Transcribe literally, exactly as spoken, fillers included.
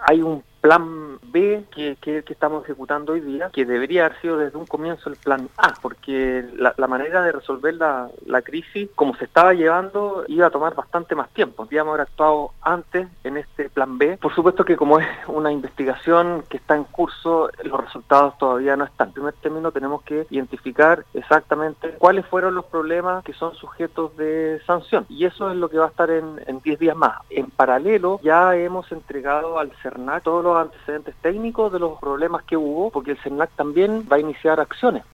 hay un plan B que, que, que estamos ejecutando hoy día, que debería haber sido desde un comienzo el plan A, porque la, la manera de resolver la, la crisis, como se estaba llevando, iba a tomar bastante más tiempo. Debíamos haber actuado antes en este plan B. Por supuesto que como es una investigación que está en curso, los resultados todavía no están. En primer término tenemos que identificar exactamente cuáles fueron los problemas que son sujetos de sanción, y eso es lo que va a estar en diez días más. En paralelo, ya hemos entregado al CERNAC todos los antecedentes técnicos de los problemas que hubo, porque el CERNAC también va a iniciar acciones.